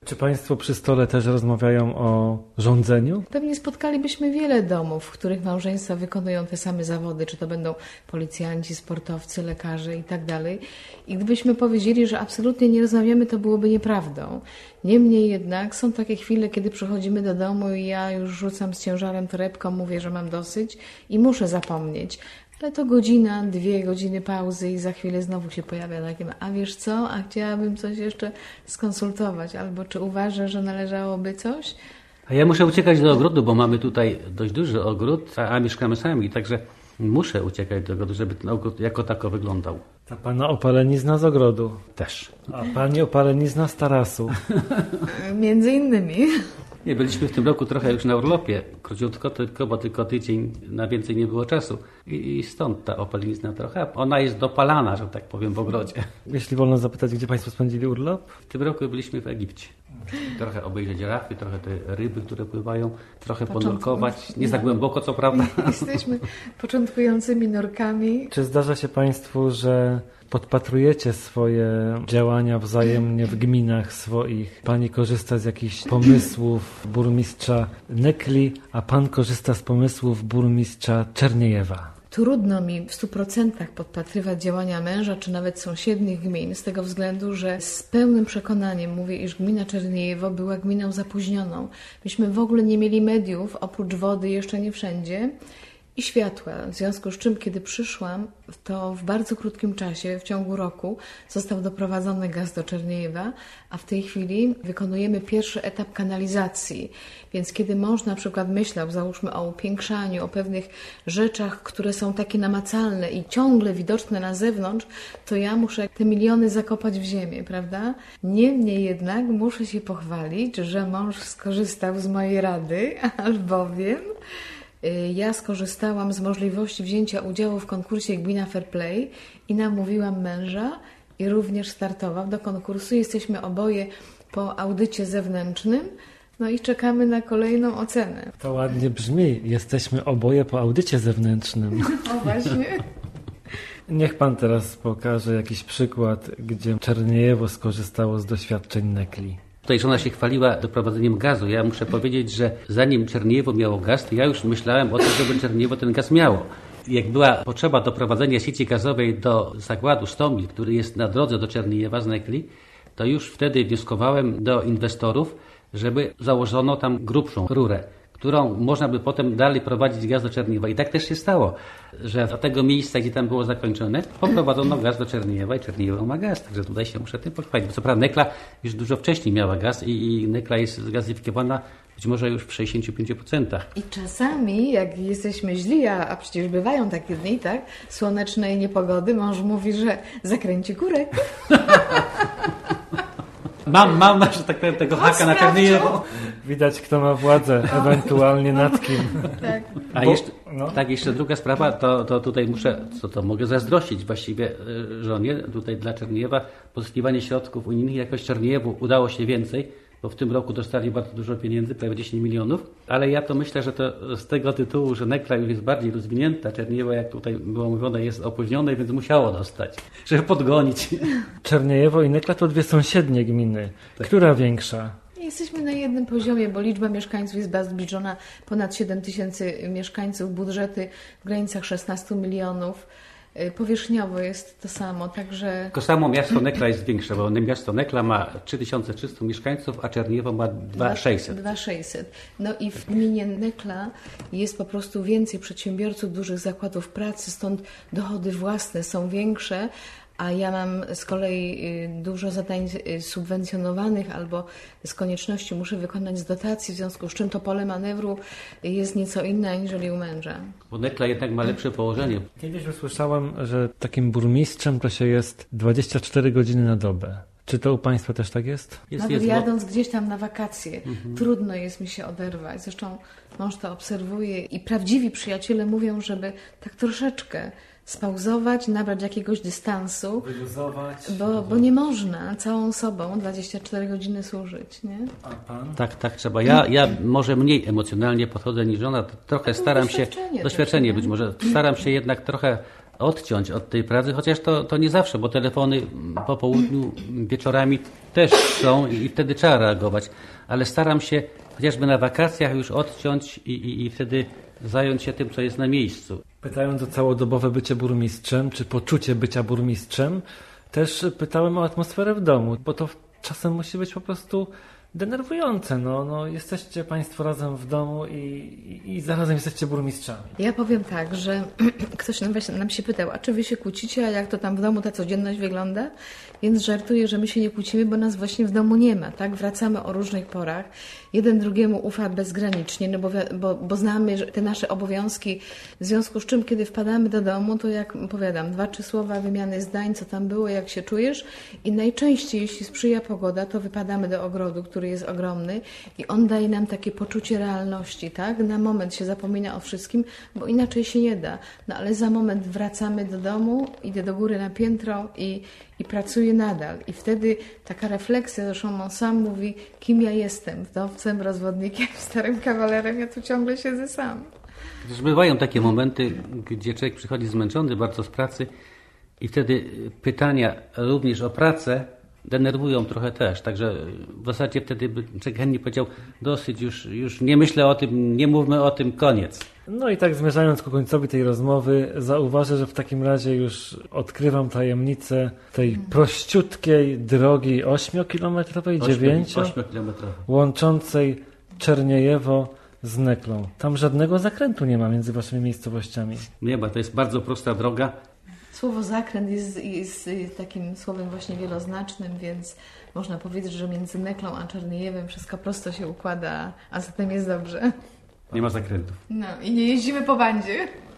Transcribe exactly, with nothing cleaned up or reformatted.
Czy państwo przy stole też rozmawiają o rządzeniu? Pewnie spotkalibyśmy wiele domów, w których małżeństwa wykonują te same zawody, czy to będą policjanci, sportowcy, lekarze i tak dalej. I gdybyśmy powiedzieli, że absolutnie nie rozmawiamy, to byłoby nieprawdą. Niemniej jednak są takie chwile, kiedy przychodzimy do domu i ja już rzucam z ciężarem torebką, mówię, że mam dosyć i muszę zapomnieć. Ale to godzina, dwie godziny pauzy i za chwilę znowu się pojawia takie, a wiesz co, a chciałabym coś jeszcze skonsultować, albo czy uważasz, że należałoby coś? A ja muszę uciekać do ogrodu, bo mamy tutaj dość duży ogród, a, a mieszkamy sami, także muszę uciekać do ogrodu, żeby ten ogród jako tako wyglądał. A pana opalenizna z ogrodu? Też. A pani opalenizna z tarasu? Między innymi. Nie, byliśmy w tym roku trochę już na urlopie, króciutko tylko, bo tylko tydzień, na więcej nie było czasu. I, i stąd ta opalenizna trochę. Ona jest dopalana, że tak powiem, w ogrodzie. Jeśli wolno zapytać, gdzie państwo spędzili urlop? W tym roku byliśmy w Egipcie. Trochę obejrzeć żirafy, trochę te ryby, które pływają, trochę Początku. ponurkować. Nie za głęboko, co prawda. Jesteśmy początkującymi nurkami. Czy zdarza się państwu, że podpatrujecie swoje działania wzajemnie w gminach swoich? Pani korzysta z jakichś pomysłów burmistrza Nekli, a pan korzysta z pomysłów burmistrza Czerniejewa. Trudno mi w stu procentach podpatrywać działania męża, czy nawet sąsiednich gmin, z tego względu, że z pełnym przekonaniem mówię, iż gmina Czerniejewo była gminą zapóźnioną. Myśmy w ogóle nie mieli mediów, oprócz wody jeszcze nie wszędzie, i światła. W związku z czym, kiedy przyszłam, to w bardzo krótkim czasie, w ciągu roku, został doprowadzony gaz do Czerniejewa, a w tej chwili wykonujemy pierwszy etap kanalizacji. Więc kiedy mąż na przykład myślał, załóżmy, o upiększaniu, o pewnych rzeczach, które są takie namacalne i ciągle widoczne na zewnątrz, to ja muszę te miliony zakopać w ziemię, prawda? Niemniej jednak muszę się pochwalić, że mąż skorzystał z mojej rady, albowiem ja skorzystałam z możliwości wzięcia udziału w konkursie Gmina Fair Play i namówiłam męża i również startował do konkursu. Jesteśmy oboje po audycie zewnętrznym, no i czekamy na kolejną ocenę. To ładnie brzmi. Jesteśmy oboje po audycie zewnętrznym. O właśnie. Niech pan teraz pokaże jakiś przykład, gdzie Czerniejewo skorzystało z doświadczeń Nekli. Tutaj żona się chwaliła doprowadzeniem gazu. Ja muszę powiedzieć, że zanim Czerniejewo miało gaz, to ja już myślałem o tym, żeby Czerniejewo ten gaz miało. Jak była potrzeba doprowadzenia sieci gazowej do zakładu Stomil, który jest na drodze do Czerniejewa z Nekli, to już wtedy wnioskowałem do inwestorów, żeby założono tam grubszą rurę, którą można by potem dalej prowadzić gaz do Czerniejewa. I tak też się stało, że do tego miejsca, gdzie tam było zakończone, poprowadzono gaz do Czerniejewa i Czerniejewo ma gaz. Także tutaj się muszę tym pochwalić. Co prawda Nekla już dużo wcześniej miała gaz i, i Nekla jest zgazyfikowana być może już w sześćdziesięciu pięciu procentach. I czasami, jak jesteśmy źli, a, a przecież bywają takie dni, tak? Słonecznej niepogody, mąż mówi, że zakręci kurek. Mam, mam, że tak powiem, tego haka na Czerniejewo. Widać, kto ma władzę, ewentualnie nad kim. Tak. A Bo, jeszcze, no. tak, jeszcze druga sprawa, to, to tutaj muszę, co to mogę zazdrościć właściwie y, żonie, tutaj dla Czerniejewa, pozyskiwanie środków unijnych, jakoś Czerniejewu udało się więcej, bo w tym roku dostali bardzo dużo pieniędzy, prawie dziesięć milionów, ale ja to myślę, że to z tego tytułu, że Nekla już jest bardziej rozwinięta, Czerniejewo, jak tutaj było mówione, jest opóźnione, więc musiało dostać, żeby podgonić. Czerniejewo i Nekla to dwie sąsiednie gminy. Tak. Która większa? Jesteśmy na jednym poziomie, bo liczba mieszkańców jest bardzo zbliżona, ponad siedem tysięcy mieszkańców, budżety w granicach szesnastu milionów. Powierzchniowo jest to samo, także... Tylko samo miasto Nekla jest większe, bo miasto Nekla ma trzy tysiące trzysta mieszkańców, a Czerniejewo ma dwa tysiące sześćset. dwa tysiące sześćset. No i w gminie Nekla jest po prostu więcej przedsiębiorców, dużych zakładów pracy, stąd dochody własne są większe, a ja mam z kolei dużo zadań subwencjonowanych albo z konieczności muszę wykonać z dotacji, w związku z czym to pole manewru jest nieco inne aniżeli u męża. Bo Nekla jednak ma lepsze położenie. Kiedyś usłyszałem, że takim burmistrzem to się jest dwadzieścia cztery godziny na dobę. Czy to u państwa też tak jest? jest Nawet jest, jadąc bo... gdzieś tam na wakacje, mhm. trudno jest mi się oderwać. Zresztą mąż to obserwuje i prawdziwi przyjaciele mówią, żeby tak troszeczkę spauzować, nabrać jakiegoś dystansu, Wyluzować, bo, bo nie można całą sobą dwadzieścia cztery godziny służyć, nie? A pan? Tak, tak trzeba. Ja, ja może mniej emocjonalnie podchodzę niż ona, trochę staram się, doświadczenie doświadczenie też, być może, staram się jednak trochę odciąć od tej pracy, chociaż to, to nie zawsze, bo telefony po południu, wieczorami też są i wtedy trzeba reagować. Ale staram się chociażby na wakacjach już odciąć i, i, i wtedy zająć się tym, co jest na miejscu. Pytając o całodobowe bycie burmistrzem, czy poczucie bycia burmistrzem, też pytałem o atmosferę w domu, bo to czasem musi być po prostu denerwujące. No, no, jesteście Państwo razem w domu i, i, i zarazem jesteście burmistrzami. Ja powiem tak, że ktoś nam, właśnie, nam się pytał, a czy wy się kłócicie, a jak to tam w domu ta codzienność wygląda? Więc żartuję, że my się nie kłócimy, bo nas właśnie w domu nie ma, tak? Wracamy o różnych porach. Jeden drugiemu ufa bezgranicznie, no bo, bo, bo znamy te nasze obowiązki, w związku z czym, kiedy wpadamy do domu, to jak powiadam, dwa, trzy słowa wymiany zdań, co tam było, jak się czujesz i najczęściej, jeśli sprzyja pogoda, to wypadamy do ogrodu, który jest ogromny i on daje nam takie poczucie realności, tak? Na moment się zapomina o wszystkim, bo inaczej się nie da. No ale za moment wracamy do domu, idę do góry na piętro i, i pracuję nadal. I wtedy taka refleksja, zresztą on sam mówi, kim ja jestem, wdowcem, rozwodnikiem, starym kawalerem, ja tu ciągle siedzę sam. Przecież bywają takie momenty, gdzie człowiek przychodzi zmęczony bardzo z pracy i wtedy pytania również o pracę denerwują trochę też, także w zasadzie wtedy by człowiek chętnie powiedział dosyć, już, już nie myślę o tym, nie mówmy o tym, koniec. No i tak zmierzając ku końcowi tej rozmowy, zauważę, że w takim razie już odkrywam tajemnicę tej prościutkiej drogi ośmiokilometrowej, dziewięcio, łączącej Czerniejewo z Neklą. Tam żadnego zakrętu nie ma między waszymi miejscowościami. Nie ma, to jest bardzo prosta droga. Słowo zakręt jest, jest takim słowem właśnie wieloznacznym, więc można powiedzieć, że między Neklą a Czerniejewem wszystko prosto się układa, a zatem jest dobrze. Nie ma zakrętów. No i nie jeździmy po bandzie.